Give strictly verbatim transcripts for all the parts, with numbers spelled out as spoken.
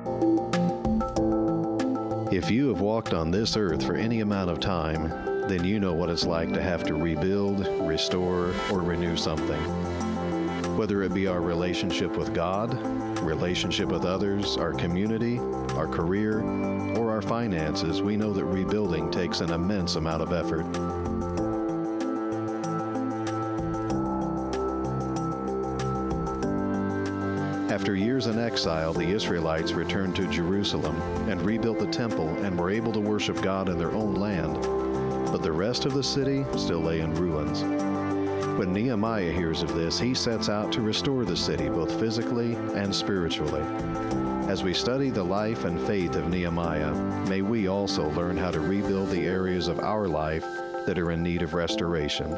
If you have walked on this earth for any amount of time, then you know what it's like to have to rebuild, restore, or renew something. Whether it be our relationship with God, relationship with others, our community, our career, or our finances, we know that rebuilding takes an immense amount of effort. After years in exile, the Israelites returned to Jerusalem and rebuilt the temple and were able to worship God in their own land. But the rest of the city still lay in ruins. When Nehemiah hears of this, he sets out to restore the city both physically and spiritually. As we study the life and faith of Nehemiah, may we also learn how to rebuild the areas of our life that are in need of restoration.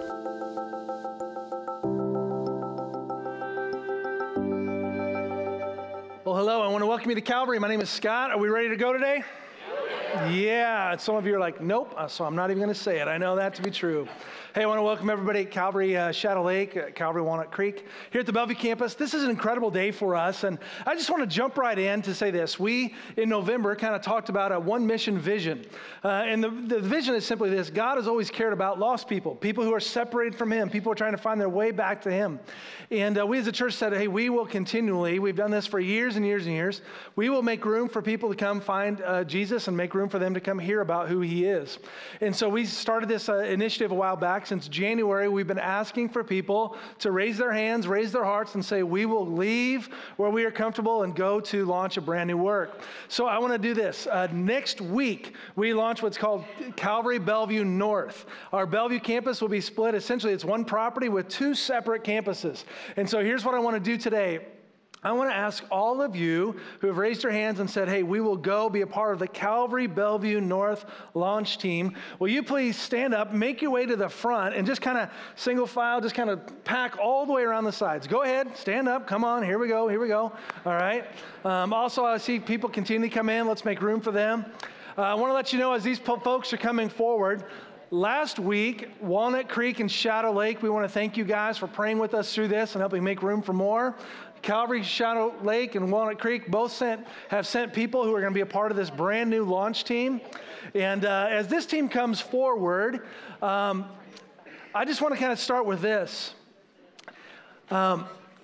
Well, hello, I want to welcome you to Calvary. My name is Scott. Are we ready to go today? Yeah. Yeah. Some of you are like, nope, so I'm not even going to say it. I know that to be true. Hey, I want to welcome everybody at Calvary uh, Shadow Lake, uh, Calvary Walnut Creek, here at the Bellevue campus. This is an incredible day for us, and I just want to jump right in to say this. We, in November, kind of talked about a one-mission vision, uh, and the, the vision is simply this. God has always cared about lost people, people who are separated from Him, people who are trying to find their way back to Him. And uh, we as a church said, hey, we will continually, we've done this for years and years and years, we will make room for people to come find uh, Jesus and make room for them to come hear about who He is. And so we started this uh, initiative a while back. Since January, we've been asking for people to raise their hands, raise their hearts, and say, we will leave where we are comfortable and go to launch a brand new work. So I want to do this. Uh, next week, we launch what's called Calvary Bellevue North. Our Bellevue campus will be split. Essentially, it's one property with two separate campuses. And so here's what I want to do today. I want to ask all of you who have raised your hands and said, hey, we will go be a part of the Calvary Bellevue North launch team. Will you please stand up, make your way to the front, and just kind of single file, just kind of pack all the way around the sides. Go ahead, stand up, come on, here we go, here we go. All right. Um, also, I see people continue to come in. Let's make room for them. Uh, I want to let you know as these po- folks are coming forward, last week, Walnut Creek and Shadow Lake, we want to thank you guys for praying with us through this and helping make room for more. Calvary, Shadow Lake, and Walnut Creek both sent have sent people who are going to be a part of this brand new launch team. And uh, as this team comes forward, um, I just want to kind of start with this. Um,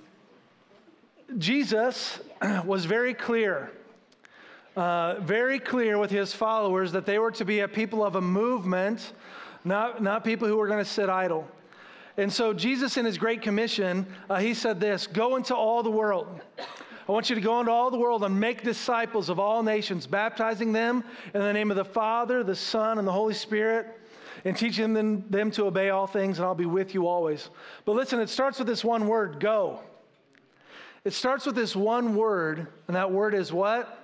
Jesus was very clear, uh, very clear with His followers that they were to be a people of a movement, not, not people who were going to sit idle. And so Jesus in His Great Commission, uh, He said this, go into all the world. I want you to go into all the world and make disciples of all nations, baptizing them in the name of the Father, the Son, and the Holy Spirit, and teaching them, them to obey all things, and I'll be with you always. But listen, it starts with this one word, go. It starts with this one word, and that word is what?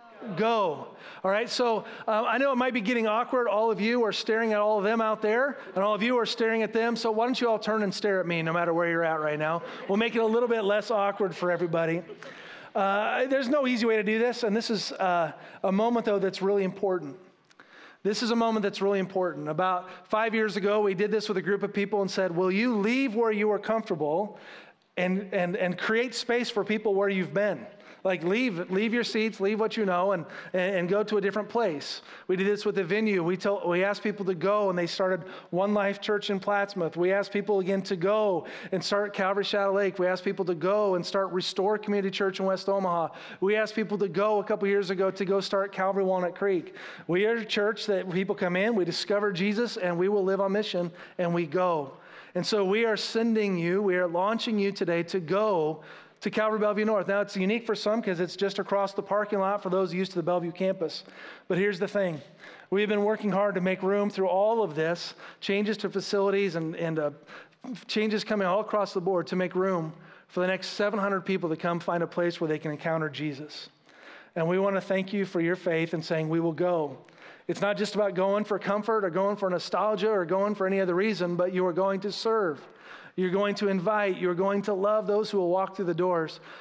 Go. All right, so uh, I know it might be getting awkward. All of you are staring at all of them out there, and all of you are staring at them. So why don't you all turn and stare at me no matter where you're at right now? We'll make it a little bit less awkward for everybody. Uh, there's no easy way to do this, and this is uh, a moment, though, that's really important. This is a moment that's really important. About five years ago, we did this with a group of people and said, will you leave where you are comfortable and, and, and create space for people where you've been? Like leave, leave your seats, leave what you know, and, and, and go to a different place. We did this with the venue. We told, we asked people to go, and they started One Life Church in Plattsmouth. We asked people again to go and start Calvary Shadow Lake. We asked people to go and start Restore Community Church in West Omaha. We asked people to go a couple years ago to go start Calvary Walnut Creek. We are a church that people come in, we discover Jesus, and we will live on mission, and we go. And so we are sending you, we are launching you today to go to Calvary Bellevue North. Now, it's unique for some because it's just across the parking lot for those used to the Bellevue campus. But here's the thing. We've been working hard to make room through all of this, changes to facilities and, and uh, changes coming all across the board to make room for the next seven hundred people to come find a place where they can encounter Jesus. And we want to thank you for your faith in saying we will go. It's not just about going for comfort or going for nostalgia or going for any other reason, but you are going to serve. You're going to invite. You're going to love those who will walk through the doors.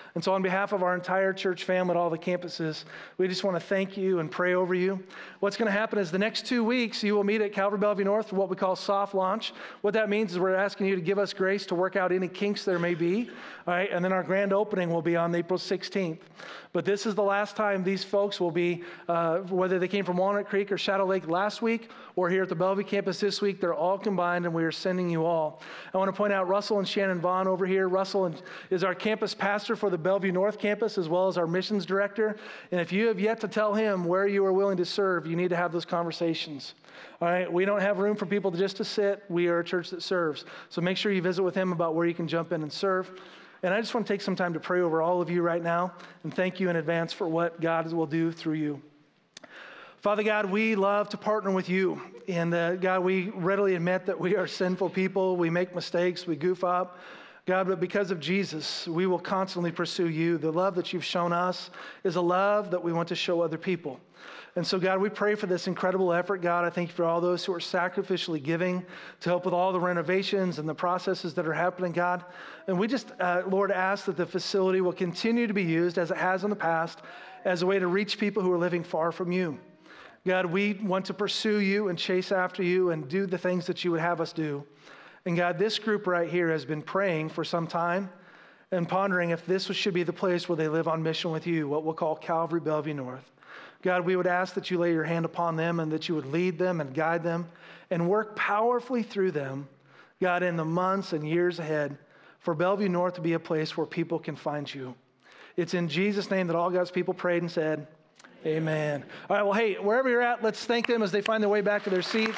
And so on behalf of our entire church family at all the campuses, we just want to thank you and pray over you. What's going to happen is the next two weeks, you will meet at Calvary Bellevue North for what we call soft launch. What that means is we're asking you to give us grace to work out any kinks there may be. All right, and then our grand opening will be on April sixteenth. But this is the last time these folks will be, uh, whether they came from Walnut Creek or Shadow Lake last week or here at the Bellevue campus this week, they're all combined and we are sending you all. I want to point out Russell and Shannon Vaughn over here. Russell is our campus pastor for the Bellevue North campus as well as our missions director. And if you have yet to tell him where you are willing to serve, you need to have those conversations. All right, we don't have room for people to just to sit. We are a church that serves. So make sure you visit with him about where you can jump in and serve. And I just want to take some time to pray over all of you right now and thank you in advance for what God will do through you. Father God, we love to partner with you. And uh, God, we readily admit that we are sinful people. We make mistakes. We goof up. God, but because of Jesus, we will constantly pursue you. The love that you've shown us is a love that we want to show other people. And so, God, we pray for this incredible effort. God, I thank you for all those who are sacrificially giving to help with all the renovations and the processes that are happening, God. And we just, uh, Lord, ask that the facility will continue to be used as it has in the past as a way to reach people who are living far from you. God, we want to pursue you and chase after you and do the things that you would have us do. And God, this group right here has been praying for some time and pondering if this should be the place where they live on mission with you, what we'll call Calvary Bellevue North. God, we would ask that you lay your hand upon them and that you would lead them and guide them and work powerfully through them, God, in the months and years ahead for Bellevue North to be a place where people can find you. It's in Jesus' name that all God's people prayed and said, amen. All right, well, hey, wherever you're at, let's thank them as they find their way back to their seats.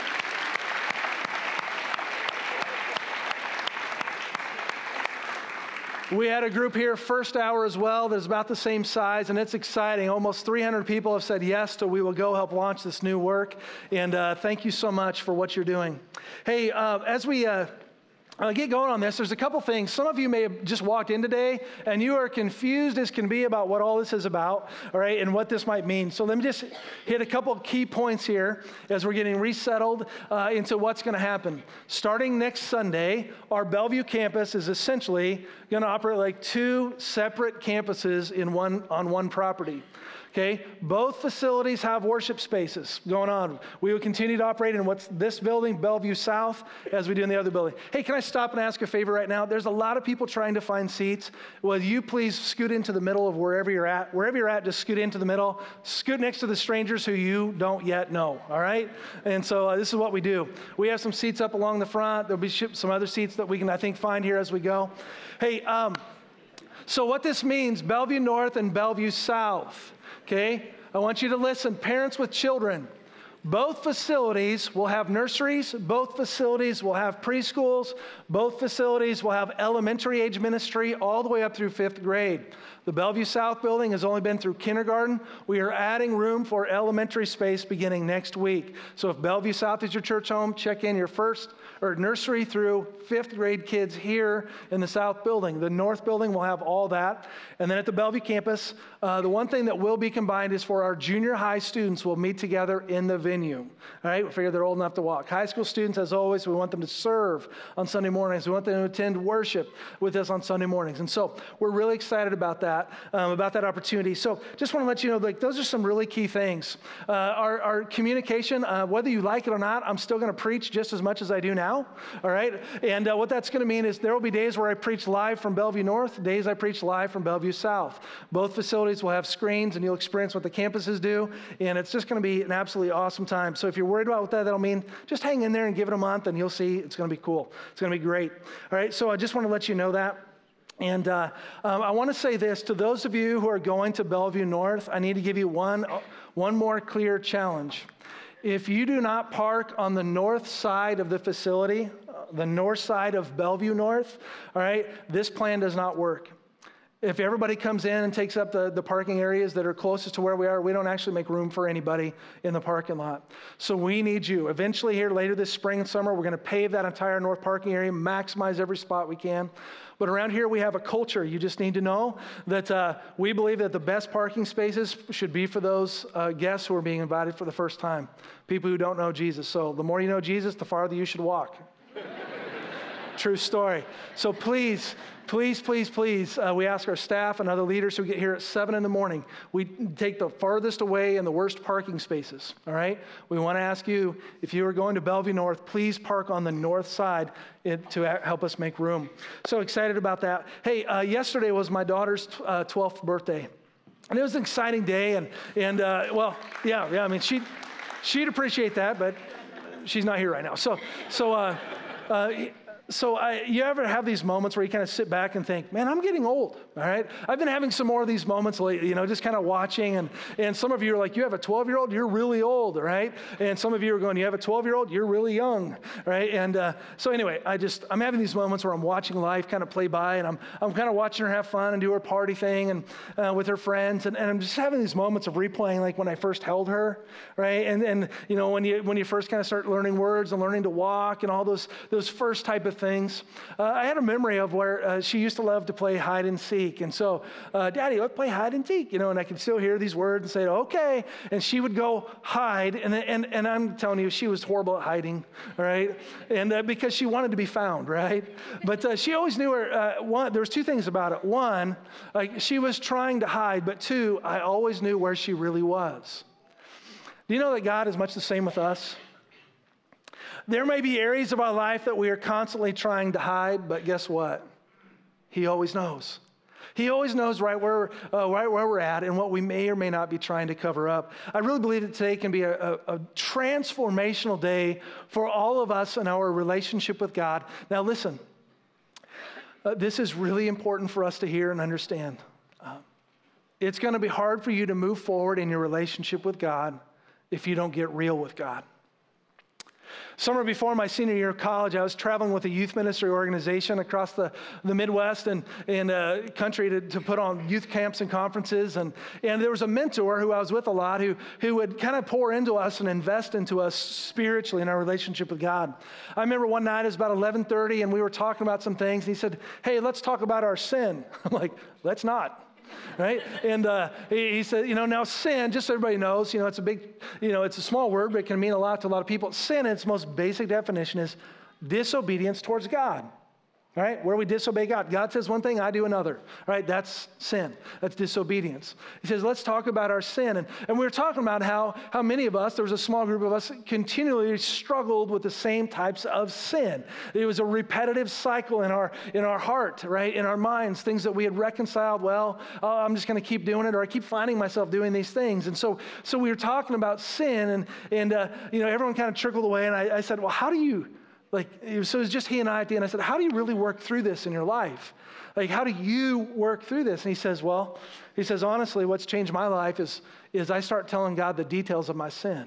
We had a group here first hour as well that's about the same size, and it's exciting. Almost three hundred people have said yes to We Will Go help launch this new work, and uh, thank you so much for what you're doing. Hey, uh, as we... Uh, I'll get going on this. There's a couple things. Some of you may have just walked in today and you are confused as can be about what all this is about, all right, and what this might mean. So let me just hit a couple of key points here as we're getting resettled uh, into what's going to happen. Starting next Sunday, our Bellevue campus is essentially going to operate like two separate campuses in one on one property. Okay, both facilities have worship spaces going on. We will continue to operate in what's this building, Bellevue South, as we do in the other building. Hey, can I stop and ask a favor right now? There's a lot of people trying to find seats. Will you please scoot into the middle of wherever you're at? Wherever you're at, just scoot into the middle. Scoot next to the strangers who you don't yet know, all right? And so uh, this is what we do. We have some seats up along the front. There'll be some other seats that we can, I think, find here as we go. Hey, um, so what this means, Bellevue North and Bellevue South. Okay, I want you to listen. Parents with children, both facilities will have nurseries, both facilities will have preschools, both facilities will have elementary age ministry all the way up through fifth grade. The Bellevue South building has only been through kindergarten. We are adding room for elementary space beginning next week. So if Bellevue South is your church home, check in your first or nursery through fifth grade kids here in the South building. The North building will have all that. And then at the Bellevue campus, uh, the one thing that will be combined is for our junior high students will meet together in the venue. All right, we figure they're old enough to walk. High school students, as always, we want them to serve on Sunday mornings. We want them to attend worship with us on Sunday mornings. And so we're really excited about that, um, about that opportunity. So just want to let you know, like, those are some really key things. Uh, our, our communication, uh, whether you like it or not, I'm still going to preach just as much as I do now. All right, and uh, what that's going to mean is there will be days where I preach live from Bellevue North, days I preach live from Bellevue South. Both facilities will have screens, and you'll experience what the campuses do, and it's just going to be an absolutely awesome time. So if you're worried about what that, that'll mean, just hang in there and give it a month, and you'll see it's going to be cool. It's going to be great. All right, so I just want to let you know that. And uh, um, I want to say this, to those of you who are going to Bellevue North, I need to give you one, one more clear challenge. If you do not park on the north side of the facility, uh, the north side of Bellevue North, all right, this plan does not work. If everybody comes in and takes up the, the parking areas that are closest to where we are, we don't actually make room for anybody in the parking lot. So we need you. Eventually here later this spring and summer, we're going to pave that entire north parking area, maximize every spot we can. But around here we have a culture. You just need to know that uh, we believe that the best parking spaces should be for those uh, guests who are being invited for the first time, people who don't know Jesus. So the more you know Jesus, the farther you should walk. true story. So please, please, please, please, uh, we ask our staff and other leaders who get here at seven in the morning, we take the farthest away and the worst parking spaces, all right? We want to ask you, if you are going to Bellevue North, please park on the north side it, to a- help us make room. So excited about that. Hey, uh, yesterday was my daughter's uh, twelfth birthday. And it was an exciting day, and, and uh, well, yeah, yeah, I mean, she'd, she'd appreciate that, but she's not here right now. So, so, uh, uh, so I, you ever have these moments where you kind of sit back and think, man, I'm getting old, all right? I've been having some more of these moments lately, you know, just kind of watching, and, and some of you are like, you have a twelve-year-old, you're really old, right? And some of you are going, you have a twelve-year-old, you're really young, right? And uh, so anyway, I just, I'm having these moments where I'm watching life kind of play by, and I'm, I'm kind of watching her have fun and do her party thing and uh, with her friends, and, and I'm just having these moments of replaying like when I first held her, right? And, and you know, when you, when you first kind of start learning words and learning to walk and all those, those first type of things. Uh, I had a memory of where uh, she used to love to play hide and seek. And so, uh, Daddy, let's play hide and seek, you know, and I could still hear these words and say, okay. And she would go hide. And, and, and I'm telling you, she was horrible at hiding, right? And uh, because she wanted to be found, right? But uh, she always knew her, uh, one, there was two things about it. One, like she was trying to hide, but two, I always knew where she really was. Do you know that God is much the same with us? There may be areas of our life that we are constantly trying to hide, but guess what? He always knows. He always knows right where, uh, right where we're at and what we may or may not be trying to cover up. I really believe that today can be a, a, a transformational day for all of us in our relationship with God. Now listen, uh, this is really important for us to hear and understand. Uh, it's going to be hard for you to move forward in your relationship with God if you don't get real with God. Summer before my senior year of college, I was traveling with a youth ministry organization across the, the Midwest and, and uh, country to, to put on youth camps and conferences. And, and there was a mentor who I was with a lot who, who would kind of pour into us and invest into us spiritually in our relationship with God. I remember one night it was about eleven thirty and we were talking about some things. And he said, hey, let's talk about our sin. I'm like, let's not. Right? And uh, he, he said, you know, now sin, just so everybody knows, you know, it's a big, you know, it's a small word, but it can mean a lot to a lot of people. Sin, in its most basic definition, is disobedience towards God. Right? Where we disobey God. God says one thing, I do another. Right? That's sin. That's disobedience. He says, let's talk about our sin. And, and we were talking about how, how many of us, there was a small group of us, continually struggled with the same types of sin. It was a repetitive cycle in our, in our heart, right? In our minds, things that we had reconciled. Well, oh, I'm just going to keep doing it, or I keep finding myself doing these things. And so, so we were talking about sin, and, and uh, you know, everyone kind of trickled away. And I, I said, well, how do you... Like, so it was just he and I at the end. I said, how do you really work through this in your life? Like, how do you work through this? And he says, well, he says, honestly, what's changed my life is, is I start telling God the details of my sin.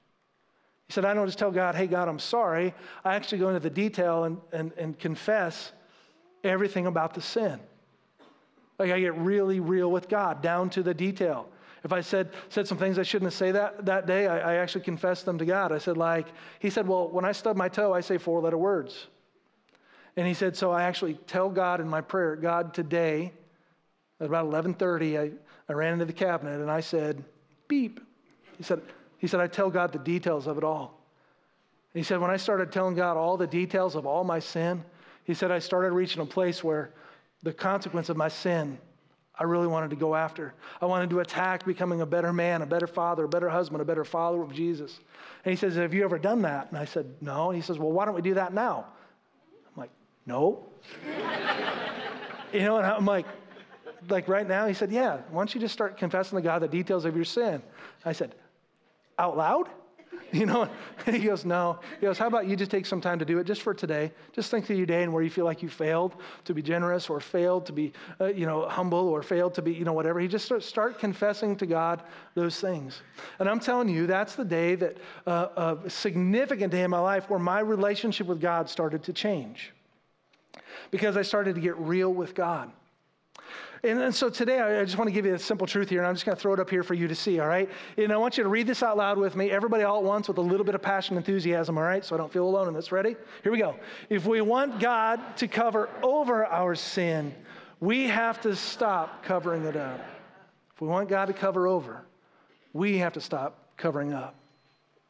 He said, I don't just tell God, hey, God, I'm sorry. I actually go into the detail and, and, and confess everything about the sin. Like, I get really real with God, down to the detail. If I said said some things I shouldn't have said that, that day, I, I actually confessed them to God. I said, like, he said, well, when I stub my toe, I say four-letter words. And he said, so I actually tell God in my prayer, God, today, at about eleven thirty, I, I ran into the cabinet and I said, beep. He said, he said, I tell God the details of it all. And he said, when I started telling God all the details of all my sin, he said, I started reaching a place where the consequence of my sin, I really wanted to go after. I wanted to attack becoming a better man, a better father, a better husband, a better follower of Jesus. And he says, have you ever done that? And I said, no. And he says, well, why don't we do that now? I'm like, no. You know, and I'm like, like right now? He said, yeah, why don't you just start confessing to God the details of your sin? I said, out loud? You know, and he goes, no. He goes, how about you just take some time to do it just for today? Just think through your day and where you feel like you failed to be generous or failed to be, uh, you know, humble or failed to be, you know, whatever. He just start, start confessing to God those things. And I'm telling you, that's the day that, uh, a significant day in my life where my relationship with God started to change. Because I started to get real with God. And, and so today, I just want to give you a simple truth here, and I'm just going to throw it up here for you to see, all right? And I want you to read this out loud with me, everybody all at once with a little bit of passion and enthusiasm, all right? So I don't feel alone in this. Ready? Here we go. If we want God to cover over our sin, we have to stop covering it up. If we want God to cover over, we have to stop covering up.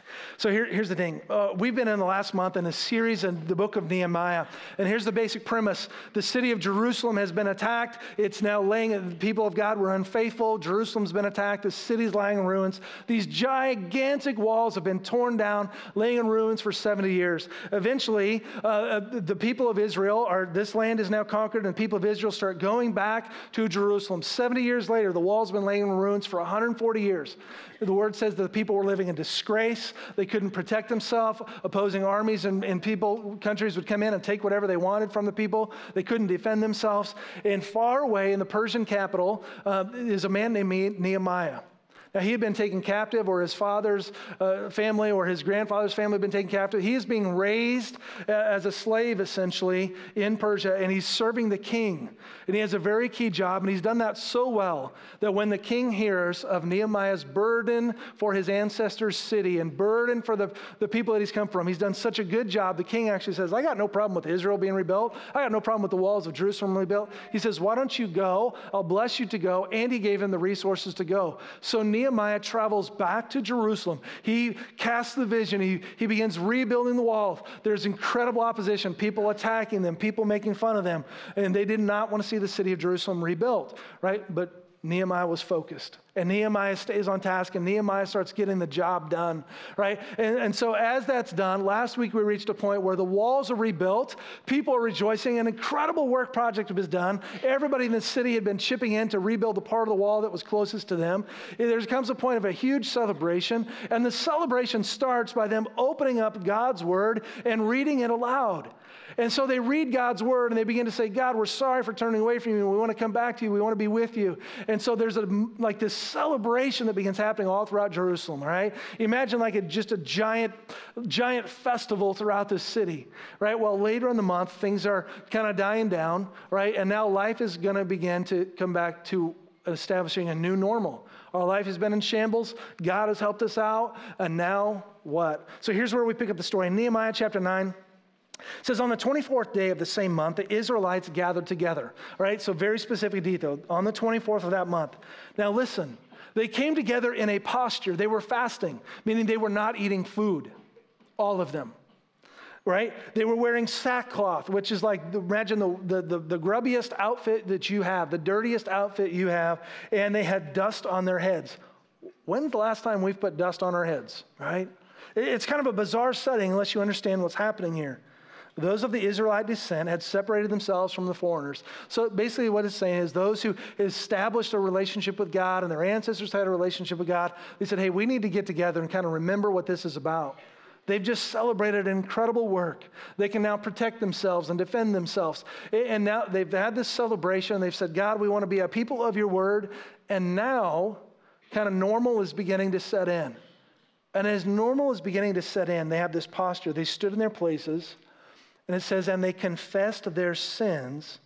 So here, here's the thing. Uh, we've been in the last month in a series in the book of Nehemiah. And here's the basic premise. The city of Jerusalem has been attacked. It's now laying, the people of God were unfaithful. Jerusalem's been attacked. The city's lying in ruins. These gigantic walls have been torn down, laying in ruins for seventy years. Eventually, uh, the people of Israel, are, this land is now conquered, and the people of Israel start going back to Jerusalem. seventy years later, the walls have been laying in ruins for one hundred forty years. The word says that the people were living in disgrace. They couldn't protect themselves. Opposing armies and, and people, countries would come in and take whatever they wanted from the people. They couldn't defend themselves. And far away in the Persian capital uh, is a man named Nehemiah. Now, he had been taken captive, or his father's uh, family or his grandfather's family had been taken captive. He is being raised uh, as a slave, essentially, in Persia, and he's serving the king. And he has a very key job, and he's done that so well that when the king hears of Nehemiah's burden for his ancestors' city and burden for the, the people that he's come from, he's done such a good job, the king actually says, I got no problem with Israel being rebuilt. I got no problem with the walls of Jerusalem rebuilt. He says, why don't you go? I'll bless you to go. And he gave him the resources to go. So Nehemiah travels back to Jerusalem. He casts the vision. He, he begins rebuilding the wall. There's incredible opposition, people attacking them, people making fun of them, and they did not want to see the city of Jerusalem rebuilt, right? But Nehemiah was focused, and Nehemiah stays on task, and Nehemiah starts getting the job done, right? And, and so as that's done, last week we reached a point where the walls are rebuilt, people are rejoicing, an incredible work project was done. Everybody in the city had been chipping in to rebuild the part of the wall that was closest to them. There comes a point of a huge celebration, and the celebration starts by them opening up God's word and reading it aloud. And so they read God's word, and they begin to say, God, we're sorry for turning away from you. We want to come back to you. We want to be with you. And so there's a, like this celebration that begins happening all throughout Jerusalem, right? Imagine like a, just a giant, giant festival throughout the city, right? Well, later in the month, things are kind of dying down, right? And now life is going to begin to come back to establishing a new normal. Our life has been in shambles. God has helped us out. And now what? So here's where we pick up the story. Nehemiah chapter nine. It says, on the twenty-fourth day of the same month, the Israelites gathered together. All right, so very specific detail. On the twenty-fourth of that month. Now listen, they came together in a posture. They were fasting, meaning they were not eating food. All of them. Right? They were wearing sackcloth, which is like, imagine the, the, the, the grubbiest outfit that you have, the dirtiest outfit you have, and they had dust on their heads. When's the last time we've put dust on our heads, right? It's kind of a bizarre setting unless you understand what's happening here. Those of the Israelite descent had separated themselves from the foreigners. So basically what it's saying is those who established a relationship with God and their ancestors had a relationship with God, they said, hey, we need to get together and kind of remember what this is about. They've just celebrated an incredible work. They can now protect themselves and defend themselves. And now they've had this celebration. They've said, God, we want to be a people of your word. And now kind of normal is beginning to set in. And as normal is beginning to set in, they have this posture. They stood in their places. And it says, and they confessed their sins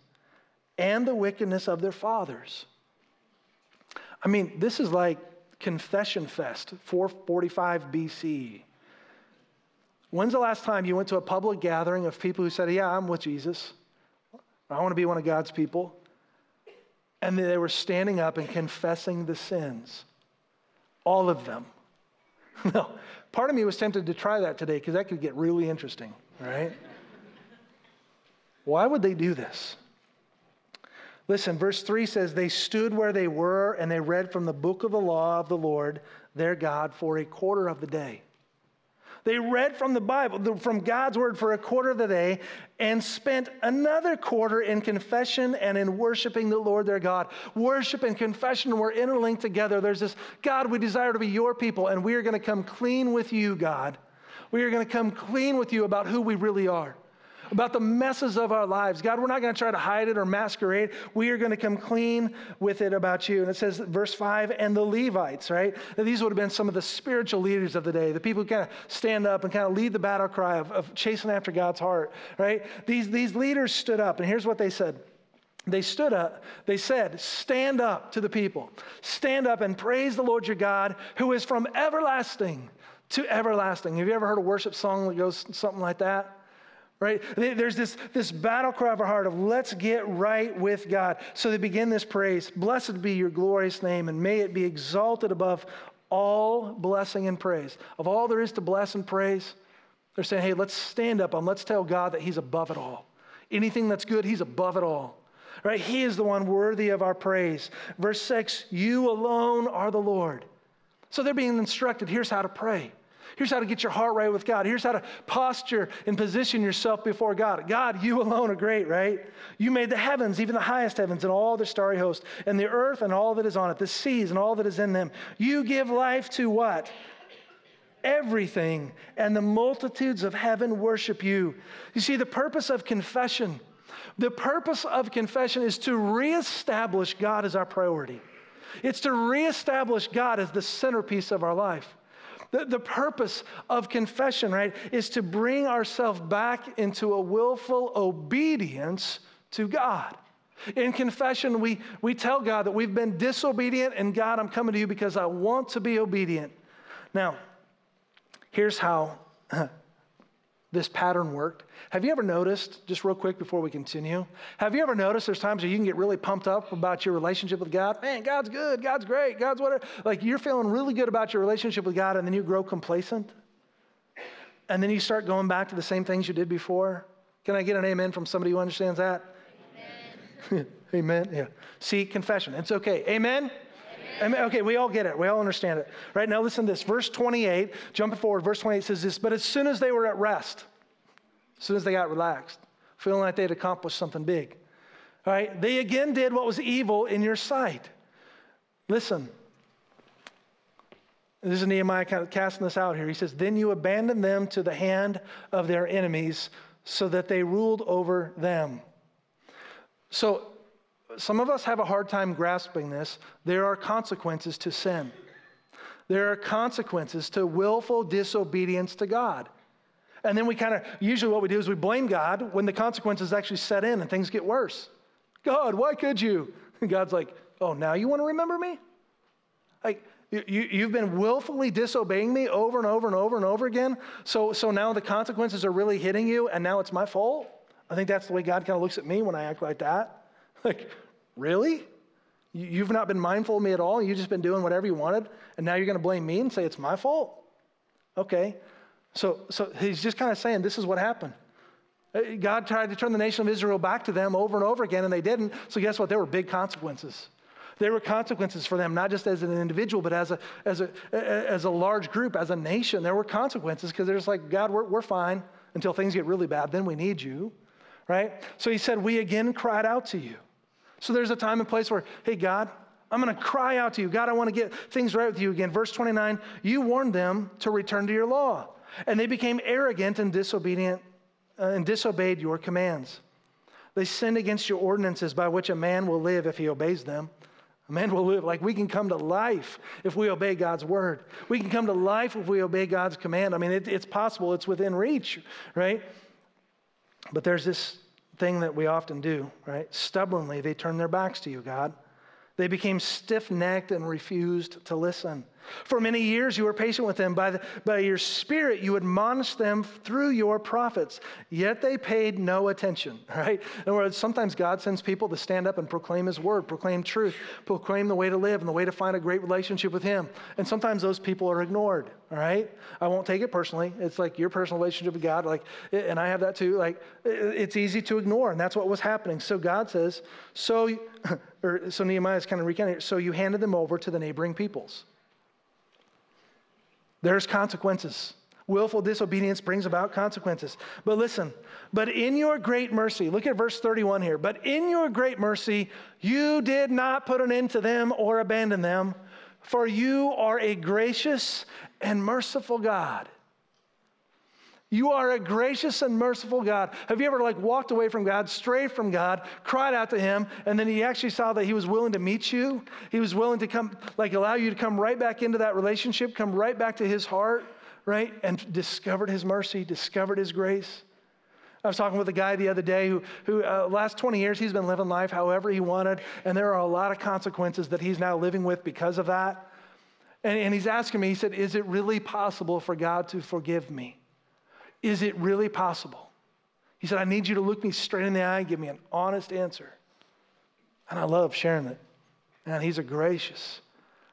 and the wickedness of their fathers. I mean, this is like confession fest, four forty-five B C. When's the last time you went to a public gathering of people who said, yeah, I'm with Jesus. I want to be one of God's people. And they were standing up and confessing the sins. All of them. No, part of me was tempted to try that today because that could get really interesting, right? Why would they do this? Listen, verse three says, they stood where they were and they read from the book of the law of the Lord, their God, for a quarter of the day. They read from the Bible, from God's word for a quarter of the day and spent another quarter in confession and in worshiping the Lord their God. Worship and confession were interlinked together. There's this, God, we desire to be your people, and we are going to come clean with you, God. We are going to come clean with you about who we really are, about the messes of our lives. God, we're not going to try to hide it or masquerade. We are going to come clean with it about you. And it says, verse five, and the Levites, right? Now, these would have been some of the spiritual leaders of the day, the people who kind of stand up and kind of lead the battle cry of, of chasing after God's heart, right? These, these leaders stood up, and here's what they said. They stood up, they said, stand up to the people. Stand up and praise the Lord your God, who is from everlasting to everlasting. Have you ever heard a worship song that goes something like that? Right? There's this, this battle cry of our heart of let's get right with God. So they begin this praise. Blessed be your glorious name, and may it be exalted above all blessing and praise. Of all there is to bless and praise, they're saying, hey, let's stand up and let's tell God that he's above it all. Anything that's good, he's above it all. Right? He is the one worthy of our praise. Verse six, you alone are the Lord. So they're being instructed, here's how to pray. Here's how to get your heart right with God. Here's how to posture and position yourself before God. God, you alone are great, right? You made the heavens, even the highest heavens, and all the starry host, and the earth and all that is on it, the seas and all that is in them. You give life to what? Everything, and the multitudes of heaven worship you. You see, the purpose of confession, the purpose of confession is to reestablish God as our priority. It's to reestablish God as the centerpiece of our life. The, the purpose of confession, right, is to bring ourselves back into a willful obedience to God. In confession, we, we tell God that we've been disobedient, and God, I'm coming to you because I want to be obedient. Now, here's how this pattern worked. Have you ever noticed, just real quick before we continue, have you ever noticed there's times where you can get really pumped up about your relationship with God? Man, God's good, God's great, God's whatever. Like you're feeling really good about your relationship with God, and then you grow complacent. And then you start going back to the same things you did before. Can I get an amen from somebody who understands that? Amen. Amen, yeah. See, confession, it's okay. Amen? Amen? Okay, we all get it. We all understand it. Right, now listen to this. Verse twenty-eight, jumping forward, verse twenty-eight says this, but as soon as they were at rest, as soon as they got relaxed, feeling like they'd accomplished something big, all right, they again did what was evil in your sight. Listen, this is Nehemiah kind of casting this out here. He says, then you abandoned them to the hand of their enemies so that they ruled over them. So some of us have a hard time grasping this. There are consequences to sin. There are consequences to willful disobedience to God. And then we kind of, usually what we do is we blame God when the consequences actually set in and things get worse. God, why could you? And God's like, oh, now you want to remember me? Like, you, you, you've been willfully disobeying me over and over and over and over again, so, so now the consequences are really hitting you, and now it's my fault? I think that's the way God kind of looks at me when I act like that. Like, really? You've not been mindful of me at all? You've just been doing whatever you wanted, and now you're going to blame me and say it's my fault? Okay. So, so he's just kind of saying this is what happened. God tried to turn the nation of Israel back to them over and over again, and they didn't. So guess what? There were big consequences. There were consequences for them, not just as an individual, but as a as a as a large group, as a nation. There were consequences because they're just like, God, we're we're fine until things get really bad. Then we need you, right? So he said, we again cried out to you. So there's a time and place where, hey, God, I'm going to cry out to you. God, I want to get things right with you again. Verse twenty-nine, you warned them to return to your law, and they became arrogant and disobedient uh, and disobeyed your commands. They sinned against your ordinances by which a man will live if he obeys them. A man will live. Like we can come to life if we obey God's word. We can come to life if we obey God's command. I mean, it, it's possible. It's within reach, right? But there's this thing that we often do, right? Stubbornly, they turn their backs to you, God. They became stiff-necked and refused to listen. For many years you were patient with them. By, the, by your spirit you admonished them through your prophets, yet they paid no attention, right? In other words, sometimes God sends people to stand up and proclaim his word, proclaim truth, proclaim the way to live and the way to find a great relationship with him. And sometimes those people are ignored, all right? I won't take it personally. It's like your personal relationship with God, like, and I have that too. Like, it's easy to ignore, and that's what was happening. So God says, so, or so Nehemiah is kind of recounting it, so you handed them over to the neighboring peoples. There's consequences. Willful disobedience brings about consequences. But listen, but in your great mercy, look at verse thirty-one here. But in your great mercy, you did not put an end to them or abandon them, for you are a gracious and merciful God. You are a gracious and merciful God. Have you ever like walked away from God, strayed from God, cried out to him, and then he actually saw that he was willing to meet you? He was willing to come, like allow you to come right back into that relationship, come right back to his heart, right? And discovered his mercy, discovered his grace. I was talking with a guy the other day who, who uh, last twenty years, he's been living life however he wanted, and there are a lot of consequences that he's now living with because of that. And, and he's asking me, he said, is it really possible for God to forgive me? Is it really possible? He said, I need you to look me straight in the eye and give me an honest answer. And I love sharing it. Man, he's a gracious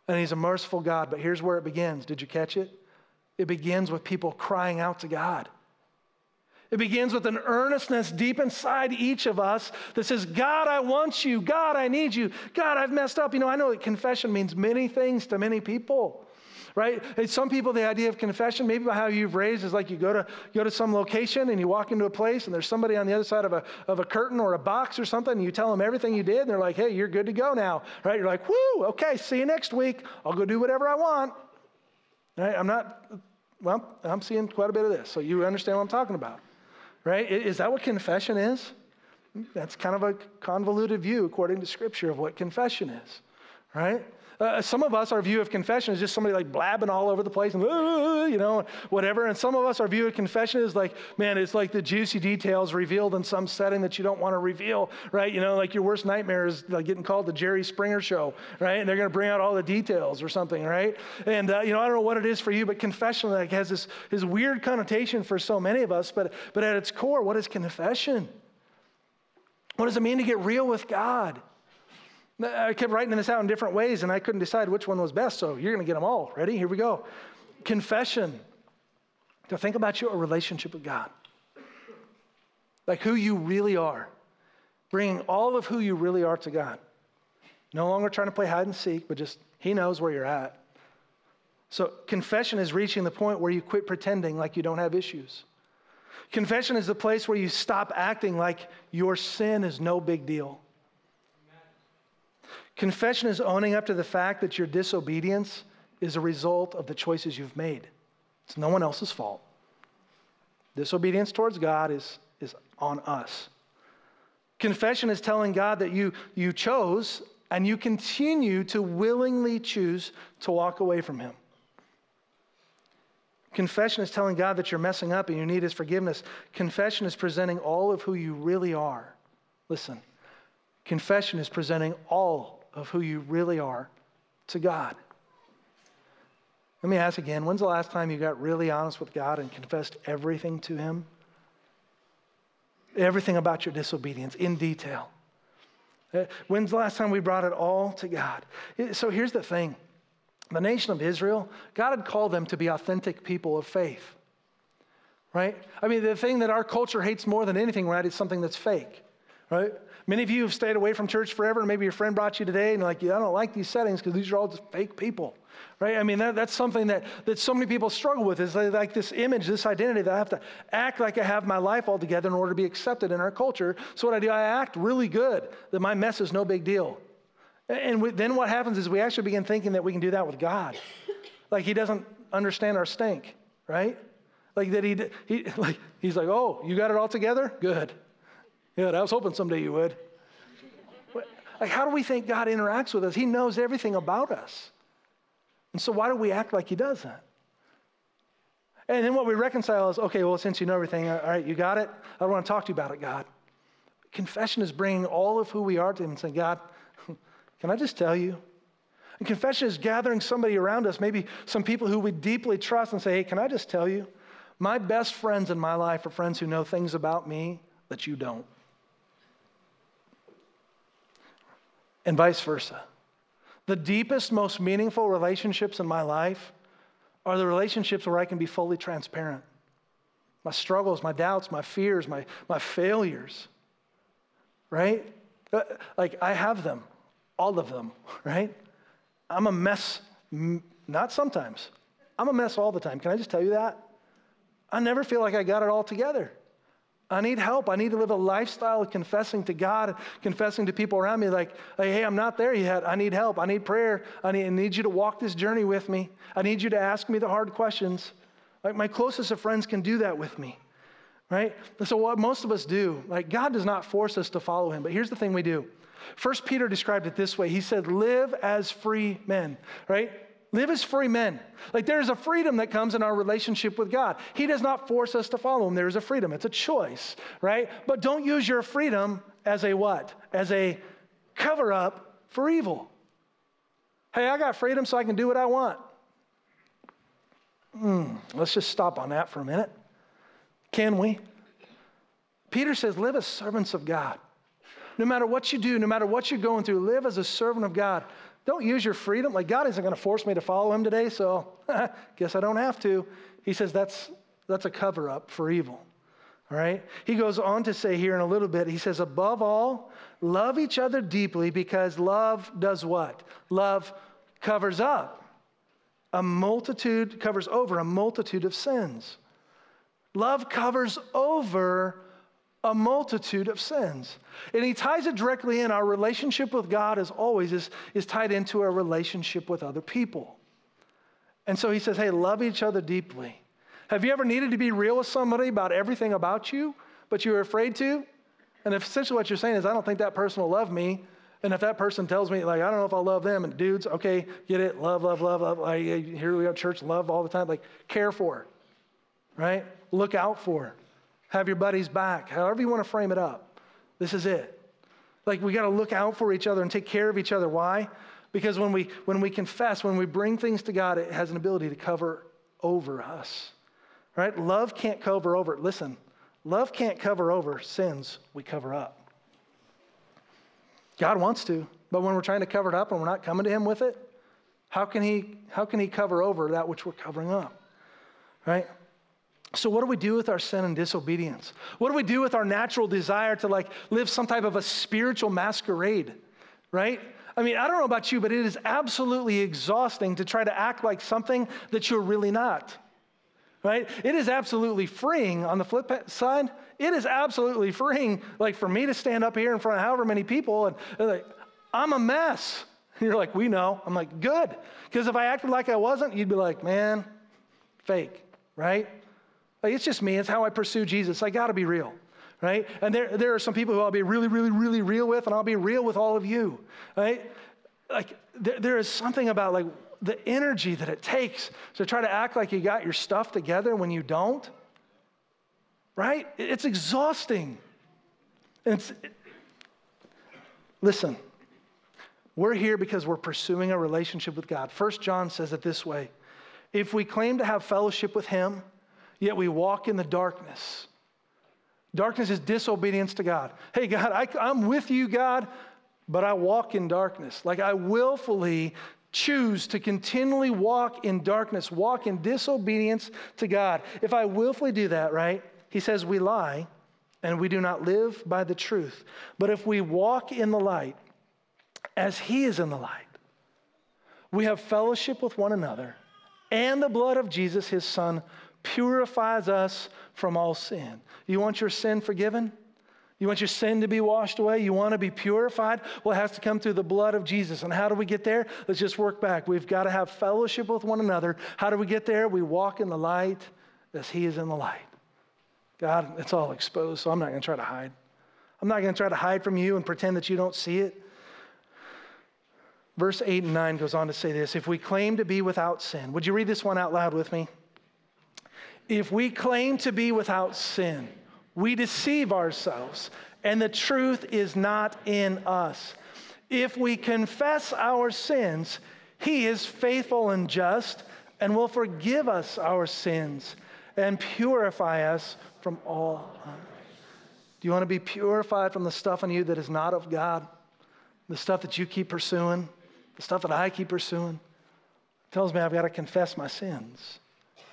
and he's a merciful God. But here's where it begins. Did you catch it? It begins with people crying out to God. It begins with an earnestness deep inside each of us that says, God, I want you. God, I need you. God, I've messed up. You know, I know that confession means many things to many people, right? And some people, the idea of confession, maybe how you've raised is like you go to go to some location and you walk into a place and there's somebody on the other side of a, of a curtain or a box or something, and you tell them everything you did, and they're like, hey, you're good to go now, right? You're like, whoo, okay, see you next week. I'll go do whatever I want, right? I'm not, well, I'm seeing quite a bit of this, so you understand what I'm talking about. Right? Is that what confession is? That's kind of a convoluted view according to Scripture of what confession is, right? Uh, some of us, our view of confession is just somebody like blabbing all over the place and, uh, you know, whatever. And some of us, our view of confession is like, man, it's like the juicy details revealed in some setting that you don't want to reveal, right? You know, like your worst nightmare is like getting called the Jerry Springer show, right? And they're going to bring out all the details or something, right? And, uh, you know, I don't know what it is for you, but confession like has this, this weird connotation for so many of us. But, but at its core, what is confession? What does it mean to get real with God? I kept writing this out in different ways, and I couldn't decide which one was best, so you're going to get them all. Ready? Here we go. Confession. To think about your relationship with God. Like who you really are. Bringing all of who you really are to God. No longer trying to play hide and seek, but just he knows where you're at. So confession is reaching the point where you quit pretending like you don't have issues. Confession is the place where you stop acting like your sin is no big deal. Confession is owning up to the fact that your disobedience is a result of the choices you've made. It's no one else's fault. Disobedience towards God is, is on us. Confession is telling God that you, you chose and you continue to willingly choose to walk away from him. Confession is telling God that you're messing up and you need his forgiveness. Confession is presenting all of who you really are. Listen, confession is presenting all of who you really are to God. Let me ask again, when's the last time you got really honest with God and confessed everything to him? Everything about your disobedience in detail. When's the last time we brought it all to God? So here's the thing. The nation of Israel, God had called them to be authentic people of faith. Right? I mean, the thing that our culture hates more than anything, right, is something that's fake. Right? Many of you have stayed away from church forever, and maybe your friend brought you today, and you're like, yeah, I don't like these settings because these are all just fake people, right? I mean, that, that's something that, that so many people struggle with is like, like this image, this identity that I have to act like I have my life all together in order to be accepted in our culture. So what I do, I act really good, that my mess is no big deal. And we, then what happens is we actually begin thinking that we can do that with God. Like he doesn't understand our stink, right? Like that he, he like he's like, oh, you got it all together? Good. Good. I was hoping someday you would. Like, how do we think God interacts with us? He knows everything about us. And so why do we act like he doesn't? And then what we reconcile is, okay, well, since you know everything, all right, you got it. I don't want to talk to you about it, God. Confession is bringing all of who we are to him and saying, God, can I just tell you? And confession is gathering somebody around us, maybe some people who we deeply trust, and say, hey, can I just tell you? My best friends in my life are friends who know things about me that you don't. And vice versa. The deepest, most meaningful relationships in my life are the relationships where I can be fully transparent. My struggles, my doubts, my fears, my, my failures, right? Like I have them, all of them, right? I'm a mess, not sometimes. I'm a mess all the time. Can I just tell you that? I never feel like I got it all together. I need help. I need to live a lifestyle of confessing to God, confessing to people around me like, hey, I'm not there yet. I need help. I need prayer. I need, I need you to walk this journey with me. I need you to ask me the hard questions. Like my closest of friends can do that with me, right? So what most of us do, like God does not force us to follow him, but here's the thing we do. First Peter described it this way. He said, live as free men, right? Live as free men. Like there's a freedom that comes in our relationship with God. He does not force us to follow him. There is a freedom. It's a choice, right? But don't use your freedom as a what? As a cover up for evil. Hey, I got freedom so I can do what I want. Hmm, let's just stop on that for a minute. Can we? Peter says, live as servants of God. No matter what you do, no matter what you're going through, live as a servant of God. don't use your freedom. Like, God isn't going to force me to follow him today, so guess I don't have to. He says that's, that's a cover-up for evil. All right? He goes on to say here in a little bit, he says, above all, love each other deeply because love does what? Love covers up a multitude, covers over a multitude of sins. Love covers over a multitude of sins. And he ties it directly in. Our relationship with God, as always, is, is tied into our relationship with other people. And so he says, hey, love each other deeply. Have you ever needed to be real with somebody about everything about you, but you were afraid to? And if essentially what you're saying is, I don't think that person will love me. And if that person tells me, like, I don't know if I'll love them, and dudes, okay, get it, love, love, love, love. Like, here we go, church, love all the time. Like, care for her, right? Look out for her. Have your buddies back. However you want to frame it up. This is it. Like, we got to look out for each other and take care of each other. Why? Because when we when we confess, when we bring things to God, it has an ability to cover over us. Right? Love can't cover over. Listen, love can't cover over sins we cover up. God wants to, but when we're trying to cover it up and we're not coming to him with it, how can he how can he cover over that which we're covering up? Right? So what do we do with our sin and disobedience? What do we do with our natural desire to like live some type of a spiritual masquerade, right? I mean, I don't know about you, but it is absolutely exhausting to try to act like something that you're really not, right? It is absolutely freeing on the flip side. It is absolutely freeing, like for me to stand up here in front of however many people and, and like, I'm a mess. And you're like, we know. I'm like, good. Because if I acted like I wasn't, you'd be like, man, fake, right? Like, it's just me. It's how I pursue Jesus. I got to be real, right? And there, there are some people who I'll be really, really, really real with, and I'll be real with all of you, right? Like, there, there is something about, like, the energy that it takes to try to act like you got your stuff together when you don't, right? It's exhausting. And it's, it, listen, we're here because we're pursuing a relationship with God. First John says it this way: if we claim to have fellowship with him, yet we walk in the darkness. Darkness is disobedience to God. Hey, God, I, I'm with you, God, but I walk in darkness. Like, I willfully choose to continually walk in darkness, walk in disobedience to God. If I willfully do that, right, he says we lie and we do not live by the truth. But if we walk in the light as he is in the light, we have fellowship with one another, and the blood of Jesus, his son, purifies us from all sin. You want your sin forgiven? You want your sin to be washed away? You want to be purified? Well, it has to come through the blood of Jesus. And how do we get there? Let's just work back. We've got to have fellowship with one another. How do we get there? We walk in the light as he is in the light. God, it's all exposed, so I'm not going to try to hide. I'm not going to try to hide from you and pretend that you don't see it. Verse eight and nine goes on to say this: if we claim to be without sin. Would you read this one out loud with me? If we claim to be without sin, we deceive ourselves, and the truth is not in us. If we confess our sins, he is faithful and just and will forgive us our sins and purify us from all harm. Do you want to be purified from the stuff in you that is not of God? The stuff that you keep pursuing, the stuff that I keep pursuing? It tells me I've got to confess my sins.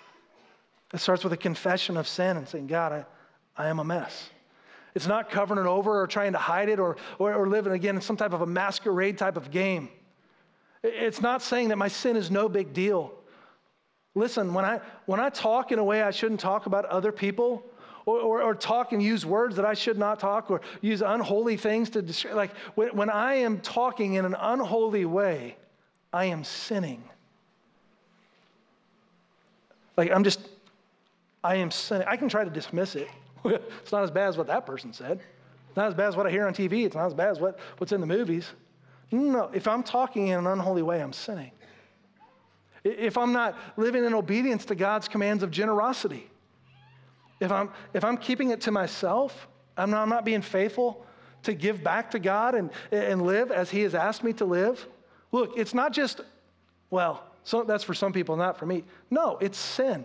It starts with a confession of sin and saying, God, I, I am a mess. It's not covering it over or trying to hide it or, or, or living, again, in some type of a masquerade type of game. It's not saying that my sin is no big deal. Listen, when I, when I talk in a way I shouldn't talk about other people, or, or, or talk and use words that I should not talk, or use unholy things to describe, like when, when I am talking in an unholy way, I am sinning. Like I'm just... I am sinning. I can try to dismiss it. It's not as bad as what that person said. It's not as bad as what I hear on T V. It's not as bad as what, what's in the movies. No, if I'm talking in an unholy way, I'm sinning. If I'm not living in obedience to God's commands of generosity, if I'm, if I'm keeping it to myself, I'm not, I'm not being faithful to give back to God and, and live as he has asked me to live. Look, it's not just, well, so that's for some people, not for me. No, it's sin.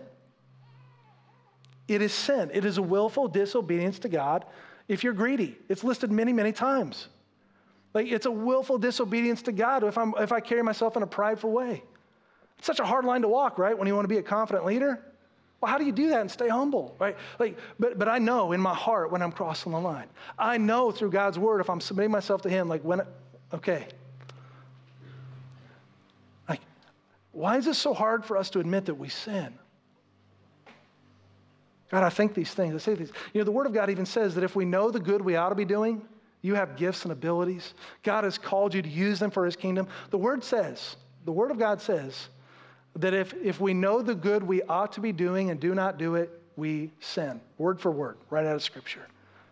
It is sin. It is a willful disobedience to God if you're greedy. It's listed many, many times. Like, it's a willful disobedience to God if, I'm, if I carry myself in a prideful way. It's such a hard line to walk, right, when you want to be a confident leader. Well, how do you do that and stay humble, right? Like, but, but I know in my heart when I'm crossing the line. I know through God's word if I'm submitting myself to him, like when, okay. Like, why is it so hard for us to admit that we sin? God, I think these things, I say these. You know, the word of God even says that if we know the good we ought to be doing, you have gifts and abilities. God has called you to use them for his kingdom. The word says, the word of God says, that if, if we know the good we ought to be doing and do not do it, we sin. Word for word, right out of Scripture.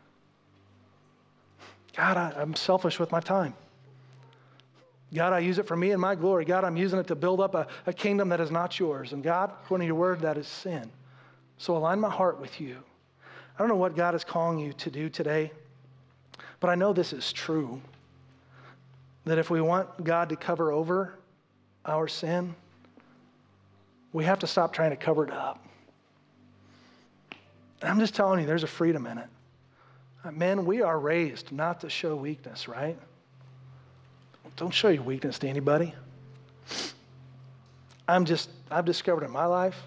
God, I, I'm selfish with my time. God, I use it for me and my glory. God, I'm using it to build up a, a kingdom that is not yours. And God, according to your word, that is sin. So align my heart with you. I don't know what God is calling you to do today, but I know this is true. That if we want God to cover over our sin, we have to stop trying to cover it up. And I'm just telling you, there's a freedom in it. Men, we are raised not to show weakness, right? Don't show your weakness to anybody. I'm just, I've discovered in my life,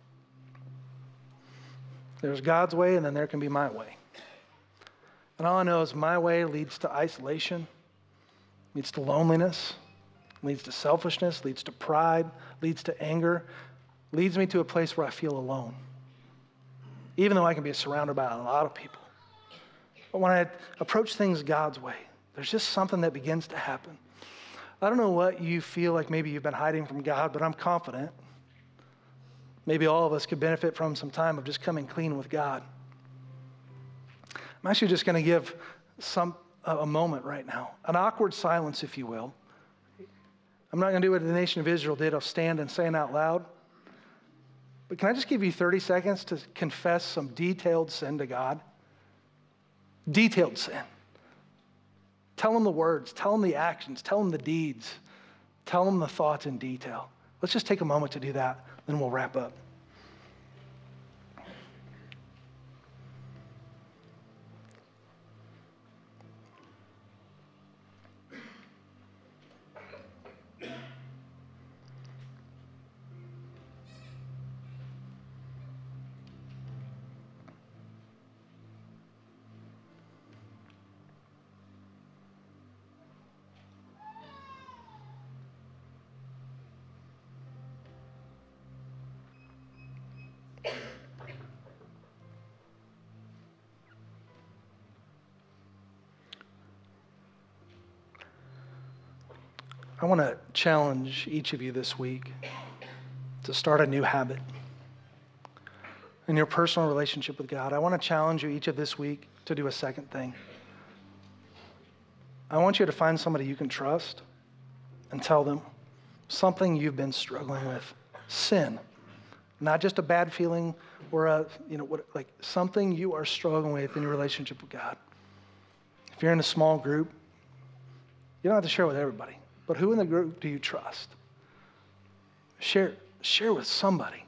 there's God's way and then there can be my way. And all I know is my way leads to isolation, leads to loneliness, leads to selfishness, leads to pride, leads to anger, leads me to a place where I feel alone, even though I can be surrounded by a lot of people. But when I approach things God's way, there's just something that begins to happen. I don't know what you feel like maybe you've been hiding from God, but I'm confident maybe all of us could benefit from some time of just coming clean with God. I'm actually just going to give some a, a moment right now, an awkward silence, if you will. I'm not going to do what the nation of Israel did of stand and saying out loud. But can I just give you thirty seconds to confess some detailed sin to God? Detailed sin. Tell him the words, tell him the actions, tell him the deeds, tell him the thoughts in detail. Let's just take a moment to do that, then we'll wrap up. I want to challenge each of you this week to start a new habit in your personal relationship with God. I want to challenge you each of this week to do a second thing. I want you to find somebody you can trust and tell them something you've been struggling with. Sin. Not just a bad feeling or a, you know, what, like something you are struggling with in your relationship with God. If you're in a small group, you don't have to share with everybody. But who in the group do you trust? Share, share with somebody.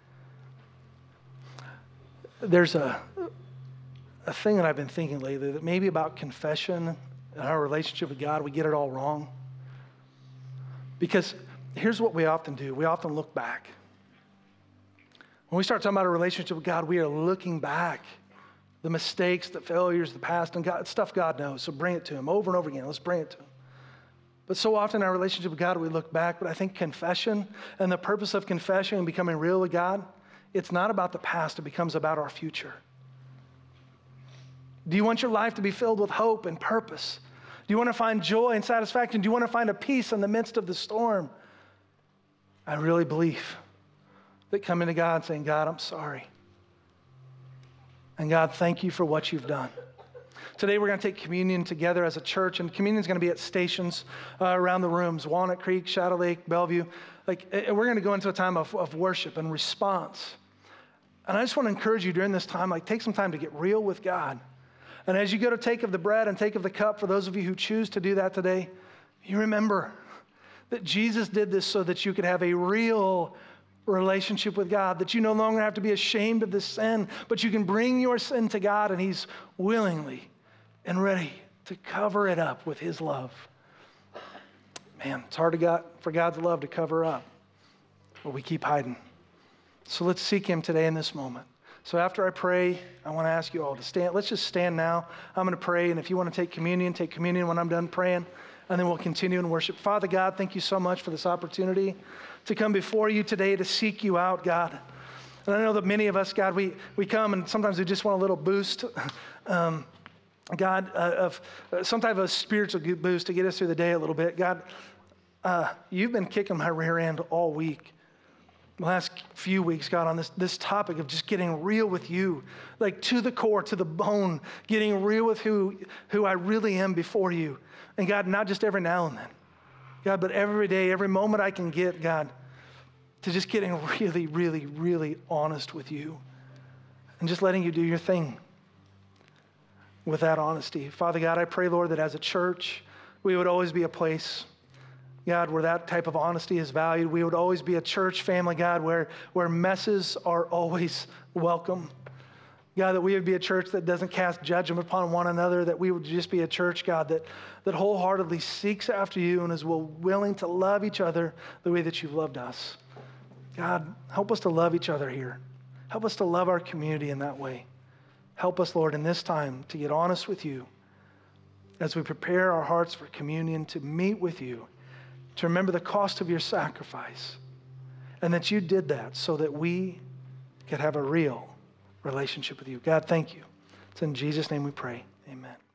There's a, a thing that I've been thinking lately that maybe about confession and our relationship with God, we get it all wrong. Because here's what we often do. We often look back. When we start talking about a relationship with God, we are looking back. The mistakes, the failures, the past, and God, stuff God knows. So bring it to him over and over again. Let's bring it to him. But so often in our relationship with God, we look back, but I think confession and the purpose of confession and becoming real with God, it's not about the past, it becomes about our future. Do you want your life to be filled with hope and purpose? Do you want to find joy and satisfaction? Do you want to find a peace in the midst of the storm? I really believe that coming to God saying, God, I'm sorry. And God, thank you for what you've done. Today we're going to take communion together as a church, and communion is going to be at stations uh, around the rooms, Walnut Creek, Shadow Lake, Bellevue. Like, we're going to go into a time of, of worship and response. And I just want to encourage you during this time, like, take some time to get real with God. And as you go to take of the bread and take of the cup, for those of you who choose to do that today, you remember that Jesus did this so that you could have a real relationship with God, that you no longer have to be ashamed of this sin, but you can bring your sin to God, and he's willingly and ready to cover it up with his love. Man, it's hard to God, for God's love to cover up what we keep hiding. So let's seek him today in this moment. So after I pray, I want to ask you all to stand. Let's just stand now. I'm going to pray, and if you want to take communion, take communion when I'm done praying, and then we'll continue in worship. Father God, thank you so much for this opportunity to come before you today to seek you out, God. And I know that many of us, God, we, we come and sometimes we just want a little boost, um, God, uh, of uh, some type of spiritual boost to get us through the day a little bit. God, uh, you've been kicking my rear end all week. The last few weeks, God, on this, this topic of just getting real with you, like to the core, to the bone, getting real with who, who I really am before you. And God, not just every now and then, God, but every day, every moment I can get, God, to just getting really, really, really honest with you and just letting you do your thing with that honesty. Father God, I pray, Lord, that as a church, we would always be a place, God, where that type of honesty is valued. We would always be a church family, God, where, where messes are always welcome. God, that we would be a church that doesn't cast judgment upon one another, that we would just be a church, God, that, that wholeheartedly seeks after you and is willing to love each other the way that you've loved us. God, help us to love each other here. Help us to love our community in that way. Help us, Lord, in this time to get honest with you as we prepare our hearts for communion, to meet with you, to remember the cost of your sacrifice, and that you did that so that we could have a real relationship with you. God, thank you. It's in Jesus' name we pray. Amen.